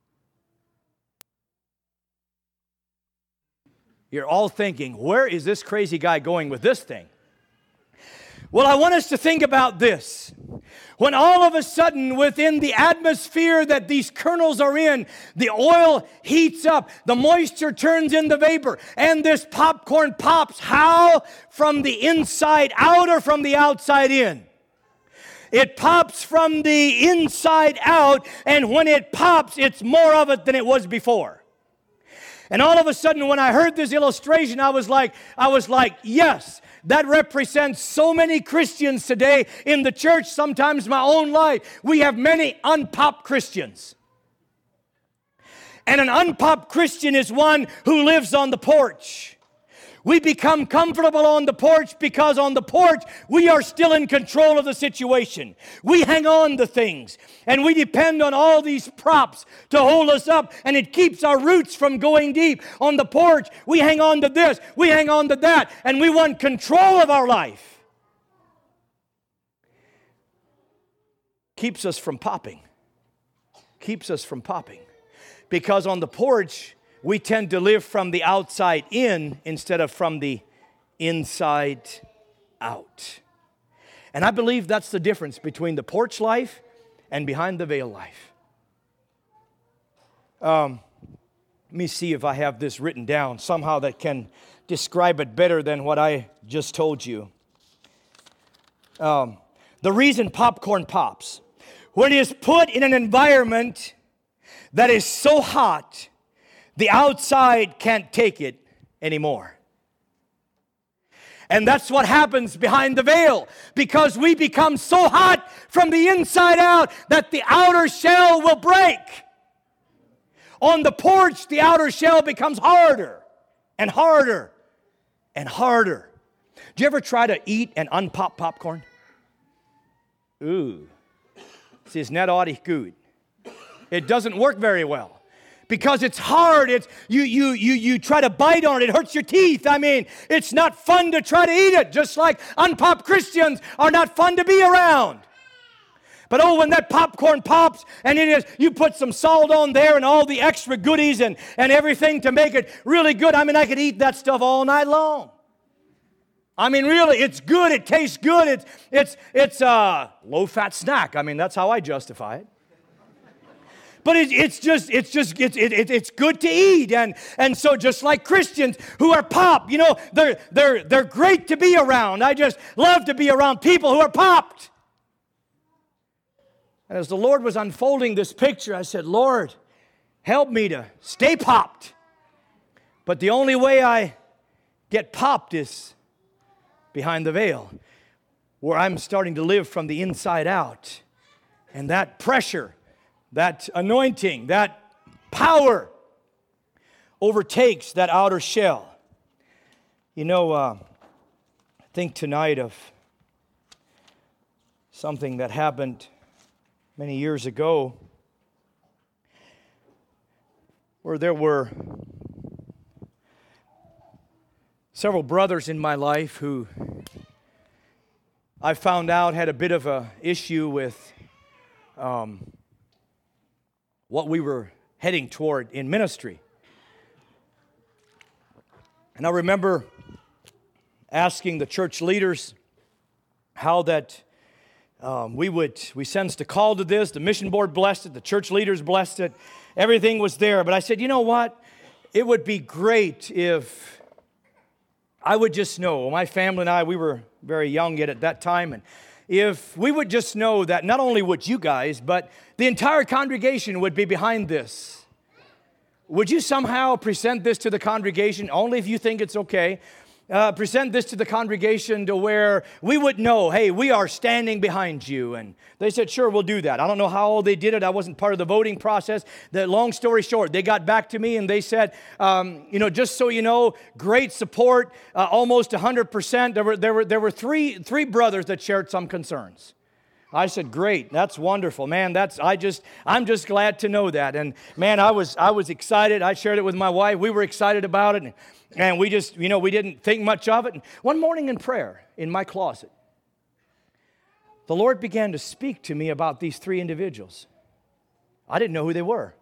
You're all thinking, where is this crazy guy going with this thing? Well, I want us to think about this. When all of a sudden, within the atmosphere that these kernels are in, the oil heats up, the moisture turns into vapor, and this popcorn pops. How? From the inside out or from the outside in? It pops from the inside out, and when it pops, it's more of it than it was before. And all of a sudden, when I heard this illustration, I was like, I was like, yes, that represents so many Christians today in the church, sometimes my own life. We have many unpopped Christians. And an unpopped Christian is one who lives on the porch. We become comfortable on the porch because on the porch we are still in control of the situation. We hang on to things and we depend on all these props to hold us up, and it keeps our roots from going deep. On the porch we hang on to this, we hang on to that, and we want control of our life. Keeps us from popping. Keeps us from popping. Because on the porch we tend to live from the outside in instead of from the inside out. And I believe that's the difference between the porch life and behind the veil life. Um, let me see if I have this written down somehow that can describe it better than what I just told you. Um, the reason popcorn pops, when it is put in an environment that is so hot, the outside can't take it anymore. And that's what happens behind the veil, because we become so hot from the inside out that the outer shell will break. On the porch, the outer shell becomes harder and harder and harder. Do you ever try to eat and unpop popcorn? Ooh, it is not all good. It doesn't work very well. Because it's hard, it's you you you you try to bite on it, it hurts your teeth. I mean, it's not fun to try to eat it, just like unpopped Christians are not fun to be around. But oh, when that popcorn pops and it is, you put some salt on there and all the extra goodies and, and everything to make it really good. I mean, I could eat that stuff all night long. I mean, really, it's good, it tastes good, it's it's it's a low-fat snack. I mean, that's how I justify it. But it, it's just, it's just, it's, it, it, it's good to eat. And, and so just like Christians who are popped, you know, they're, they're, they're great to be around. I just love to be around people who are popped. And as the Lord was unfolding this picture, I said, Lord, help me to stay popped. But the only way I get popped is behind the veil, where I'm starting to live from the inside out. And that pressure, that anointing, that power overtakes that outer shell. You know, uh, think tonight of something that happened many years ago, where there were several brothers in my life who I found out had a bit of an issue with um, what we were heading toward in ministry. And I remember asking the church leaders how that um, we would, we sensed a call to this, the mission board blessed it, the church leaders blessed it, everything was there. But I said, you know what? It would be great if I would just know, my family and I, we were very young yet at that time, and, if we would just know that not only would you guys, but the entire congregation would be behind this. Would you somehow present this to the congregation, only if you think it's okay? Uh, present this to the congregation to where we would know, hey, we are standing behind you. And they said, sure, we'll do that. I don't know how they did it. I wasn't part of the voting process. The long story short, they got back to me and they said, um, you know, just so you know, great support, uh, almost one hundred percent. There were, there were, there were three, three brothers that shared some concerns. I said, great, that's wonderful, man. That's I just I'm just glad to know that. And man, I was I was excited. I shared it with my wife. We were excited about it, and, and we just you know we didn't think much of it. And one morning in prayer in my closet, the Lord began to speak to me about these three individuals. I didn't know who they were.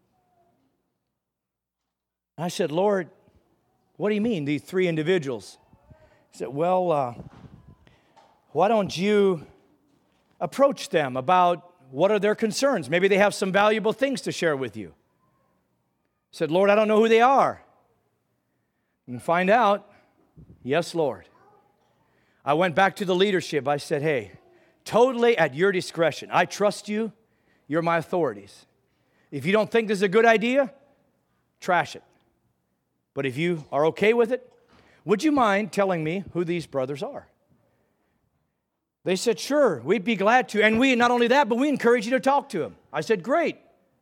I said, Lord, what do you mean these three individuals? He said, well, uh, why don't you approach them about what are their concerns? Maybe they have some valuable things to share with you. I said, Lord, I don't know who they are. And find out, yes, Lord. I went back to the leadership. I said, hey, totally at your discretion. I trust you. You're my authorities. If you don't think this is a good idea, trash it. But if you are okay with it, would you mind telling me who these brothers are? They said, sure, we'd be glad to. And we, not only that, but we encourage you to talk to them. I said, great.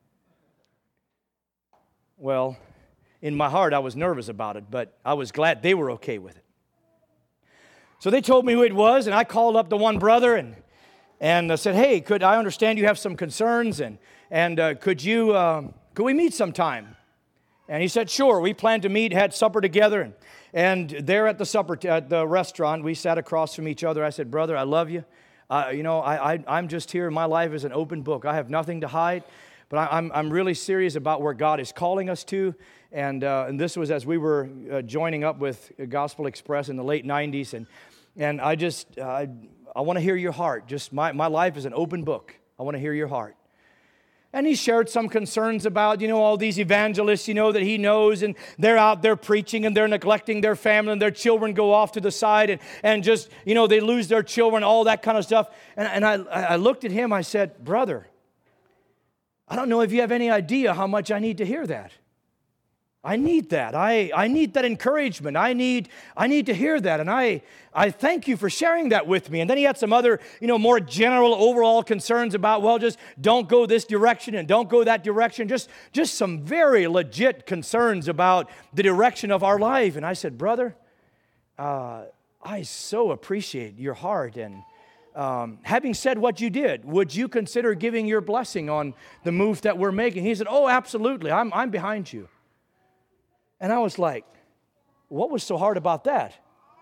Well, in my heart, I was nervous about it, but I was glad they were okay with it. So they told me who it was, and I called up the one brother and and I said, hey, could I understand you have some concerns, and and uh, could you uh, could we meet sometime? And he said, sure. We planned to meet, had supper together, and and there at the supper t- at the restaurant, we sat across from each other. I said, brother, I love you. Uh, you know, I, I I'm just here. My life is an open book. I have nothing to hide. But I, I'm I'm really serious about where God is calling us to, and uh, and this was as we were uh, joining up with Gospel Express in the late nineties, and and I just uh, I want to hear your heart. Just my my life is an open book. I want to hear your heart. And he shared some concerns about, you know, all these evangelists, you know, that he knows, and they're out there preaching, and they're neglecting their family, and their children go off to the side, and, and just, you know, they lose their children, all that kind of stuff. And, and I, I looked at him, I said, brother, I don't know if you have any idea how much I need to hear that. I need that. I, I need that encouragement. I need I need to hear that. And I I thank you for sharing that with me. And then he had some other, you know, more general overall concerns about, well, just don't go this direction and don't go that direction. Just, just some very legit concerns about the direction of our life. And I said, brother, uh, I so appreciate your heart. And Um, having said what you did, would you consider giving your blessing on the move that we're making? He said, oh, absolutely. I'm, I'm behind you. And I was like, what was so hard about that?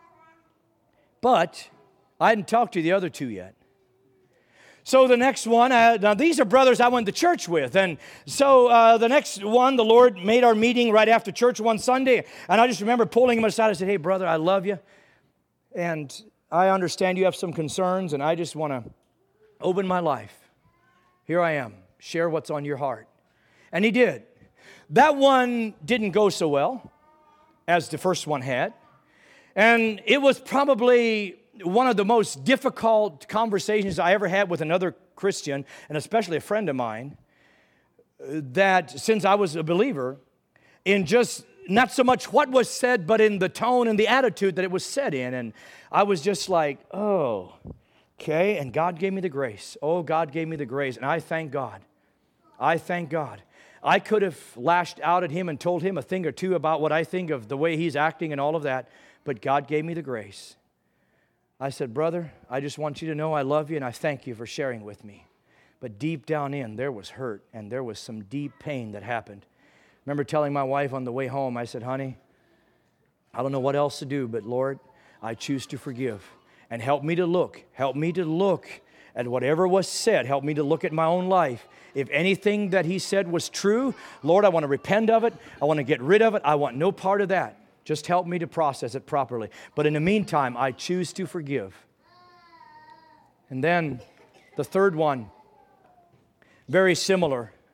But I hadn't talked to the other two yet. So the next one, uh, now these are brothers I went to church with. And so uh, the next one, the Lord made our meeting right after church one Sunday. And I just remember pulling him aside. I said, hey, brother, I love you. And I understand you have some concerns, and I just want to open my life. Here I am. Share what's on your heart. And he did. That one didn't go so well as the first one had. And it was probably one of the most difficult conversations I ever had with another Christian, and especially a friend of mine, that since I was a believer, in just not so much what was said, but in the tone and the attitude that it was said in. And I was just like, oh, okay. And God gave me the grace. Oh, God gave me the grace. And I thank God. I thank God. I could have lashed out at him and told him a thing or two about what I think of the way he's acting and all of that. But God gave me the grace. I said, brother, I just want you to know I love you and I thank you for sharing with me. But deep down in, there was hurt and there was some deep pain that happened. I remember telling my wife on the way home, I said, honey, I don't know what else to do, but Lord, I choose to forgive. And help me to look, help me to look at whatever was said. Help me to look at my own life. If anything that he said was true, Lord, I want to repent of it. I want to get rid of it. I want no part of that. Just help me to process it properly. But in the meantime, I choose to forgive. And then the third one, very similar.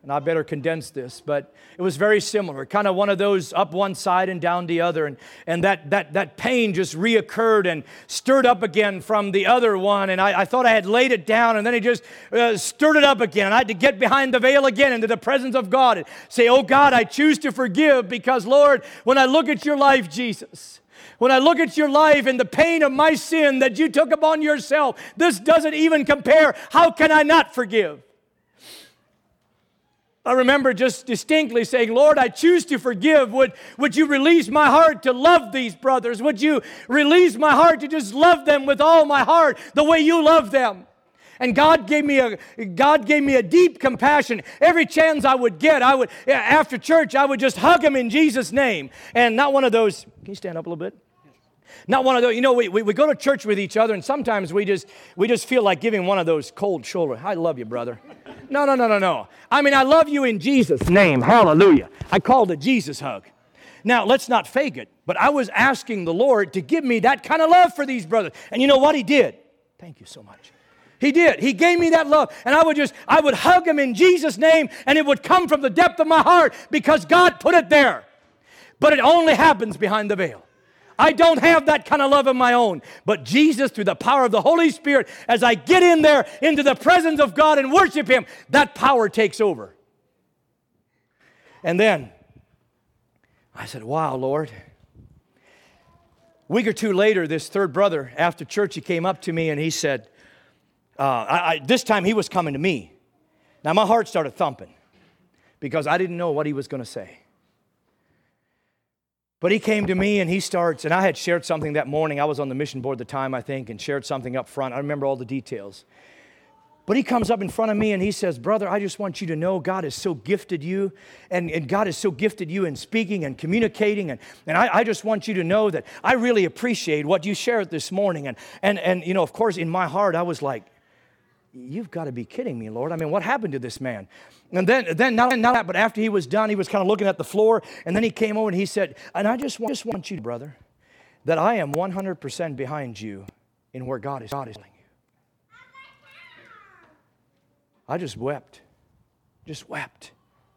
And I better condense this, but it was very similar. Kind of one of those up one side and down the other. And, and that, that, that pain just reoccurred and stirred up again from the other one. And I, I thought I had laid it down, and then it just uh, stirred it up again. And I had to get behind the veil again into the presence of God and say, oh God, I choose to forgive because, Lord, when I look at your life, Jesus, when I look at your life and the pain of my sin that you took upon yourself, this doesn't even compare. How can I not forgive? I remember just distinctly saying, Lord, I choose to forgive. Would, would you release my heart to love these brothers? Would you release my heart to just love them with all my heart the way you love them? And God gave me a God gave me a deep compassion. Every chance I would get, I would after church, I would just hug them in Jesus' name. And not one of those, can you stand up a little bit? Not one of those, you know, we, we, we go to church with each other, and sometimes we just we just feel like giving one of those cold shoulder. I love you, brother. No, no, no, no, no. I mean, I love you in Jesus' name. Hallelujah. I called it Jesus hug. Now, let's not fake it, but I was asking the Lord to give me that kind of love for these brothers. And you know what? He did. Thank you so much. He did. He gave me that love. And I would just, I would hug him in Jesus' name, and it would come from the depth of my heart because God put it there. But it only happens behind the veil. I don't have that kind of love of my own. But Jesus, through the power of the Holy Spirit, as I get in there into the presence of God and worship Him, that power takes over. And then I said, wow, Lord. A week or two later, this third brother, after church, he came up to me and he said, uh, I, I, this time he was coming to me. Now my heart started thumping because I didn't know what he was going to say. But he came to me and he starts, and I had shared something that morning. I was on the mission board at the time, I think, and shared something up front. I remember all the details. But he comes up in front of me and he says, brother, I just want you to know God has so gifted you, and, and God has so gifted you in speaking and communicating, and, and I, I just want you to know that I really appreciate what you shared this morning. And, and, and, you know, of course, in my heart, I was like, you've got to be kidding me, Lord. I mean, what happened to this man? And then, then not, not that, but after he was done, he was kind of looking at the floor, and then he came over and he said, and I just want, just want you, brother, that I am one hundred percent behind you in where God is, God is leading you. I just wept, just wept.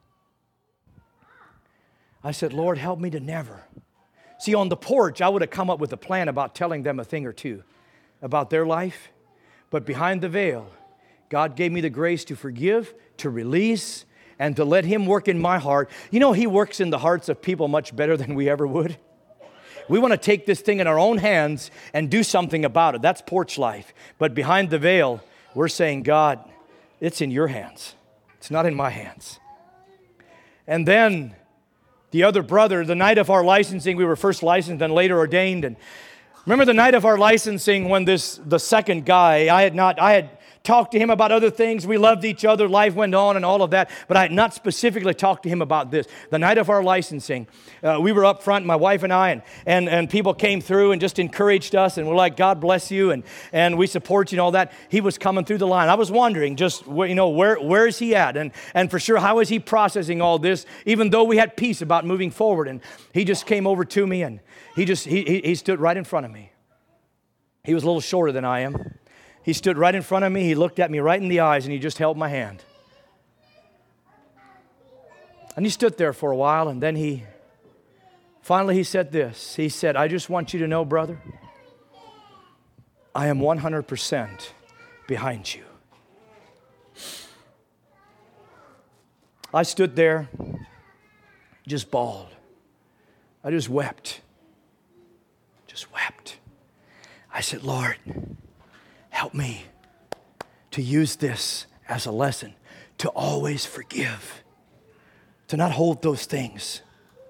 I said, Lord, help me to never. See, on the porch, I would have come up with a plan about telling them a thing or two about their life, but behind the veil, God gave me the grace to forgive, to release, and to let Him work in my heart. You know, He works in the hearts of people much better than we ever would. We want to take this thing in our own hands and do something about it. That's porch life. But behind the veil, we're saying, God, it's in your hands. It's not in my hands. And then the other brother, the night of our licensing, we were first licensed and later ordained. And remember the night of our licensing when this, the second guy, I had not, I had talked to him about other things. We loved each other. Life went on and all of that. But I had not specifically talked to him about this. The night of our licensing, uh, we were up front, my wife and I, and, and, and people came through and just encouraged us. And we're like, God bless you. And, and we support you and all that. He was coming through the line. I was wondering just, you know, where, where is he at? And, and for sure, how is he processing all this, even though we had peace about moving forward? And he just came over to me and he just, he, he, he stood right in front of me. He was a little shorter than I am. He stood right in front of me. He looked at me right in the eyes, and he just held my hand. And he stood there for a while, and then he, finally he said this. He said, I just want you to know, brother, I am one hundred percent behind you. I stood there, just bawled. I just wept. Just wept. I said, Lord, help me to use this as a lesson, to always forgive, to not hold those things.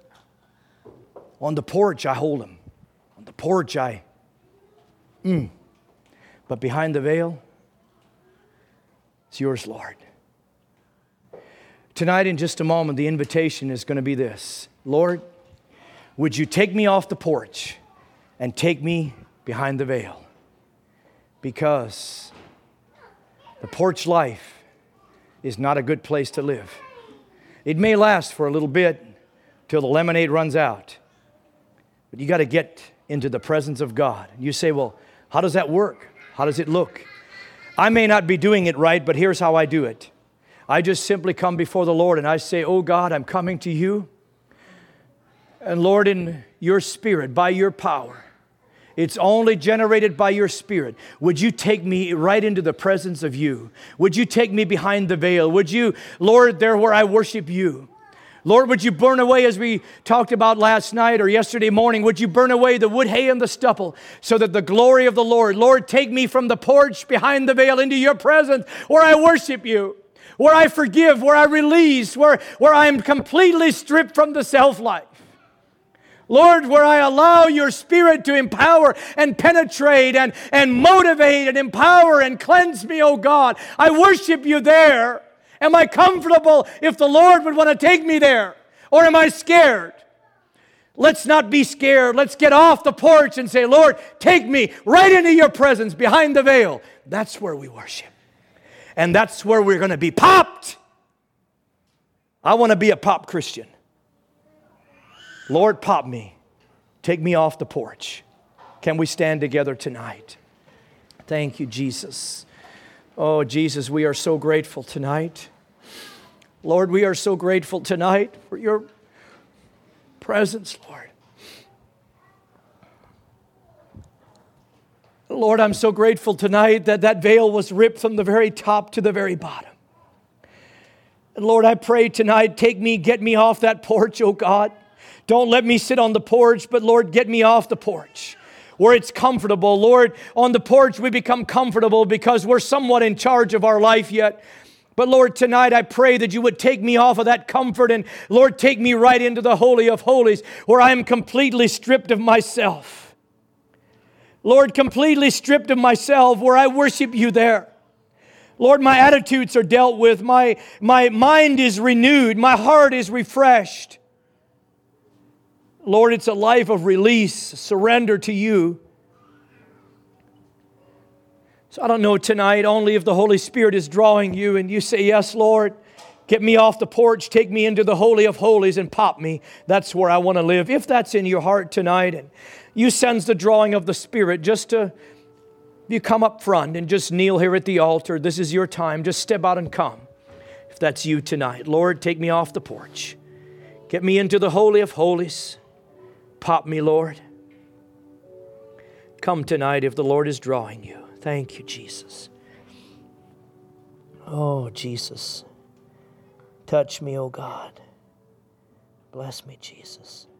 On the porch, I hold them. On the porch, I, mm. But behind the veil, it's yours, Lord. Tonight, in just a moment, the invitation is going to be this. Lord, would you take me off the porch and take me behind the veil? Because the porch life is not a good place to live. It may last for a little bit till the lemonade runs out. But you got to get into the presence of God. You say, well, how does that work? How does it look? I may not be doing it right, but here's how I do it. I just simply come before the Lord and I say, oh God, I'm coming to you. And Lord, in your Spirit, by your power, it's only generated by your Spirit. Would you take me right into the presence of you? Would you take me behind the veil? Would you, Lord, there where I worship you? Lord, would you burn away, as we talked about last night or yesterday morning, would you burn away the wood, hay, and the stubble so that the glory of the Lord, Lord, take me from the porch behind the veil into your presence where I worship you, where I forgive, where I release, where, where I am completely stripped from the self-life. Lord, where I allow your Spirit to empower and penetrate and, and motivate and empower and cleanse me, oh God. I worship you there. Am I comfortable if the Lord would want to take me there? Or am I scared? Let's not be scared. Let's get off the porch and say, Lord, take me right into your presence behind the veil. That's where we worship. And that's where we're going to be popped. I want to be a pop Christian. Lord, pop me. Take me off the porch. Can we stand together tonight? Thank you, Jesus. Oh, Jesus, we are so grateful tonight. Lord, we are so grateful tonight for your presence, Lord. Lord, I'm so grateful tonight that that veil was ripped from the very top to the very bottom. And Lord, I pray tonight, take me, get me off that porch, oh God. Don't let me sit on the porch, but Lord, get me off the porch where it's comfortable. Lord, on the porch we become comfortable because we're somewhat in charge of our life yet. But Lord, tonight I pray that you would take me off of that comfort and Lord, take me right into the Holy of Holies where I am completely stripped of myself. Lord, completely stripped of myself where I worship you there. Lord, my attitudes are dealt with. My, my mind is renewed. My heart is refreshed. Lord, it's a life of release, surrender to you. So I don't know tonight, only if the Holy Spirit is drawing you and you say, yes, Lord, get me off the porch, take me into the Holy of Holies and pop me. That's where I want to live. If that's in your heart tonight and you sense the drawing of the Spirit, just to you come up front and just kneel here at the altar. This is your time. Just step out and come. If that's you tonight, Lord, take me off the porch. Get me into the Holy of Holies. Pop me, Lord. Come tonight if the Lord is drawing you. Thank you, Jesus. Oh, Jesus. Touch me, oh God. Bless me, Jesus.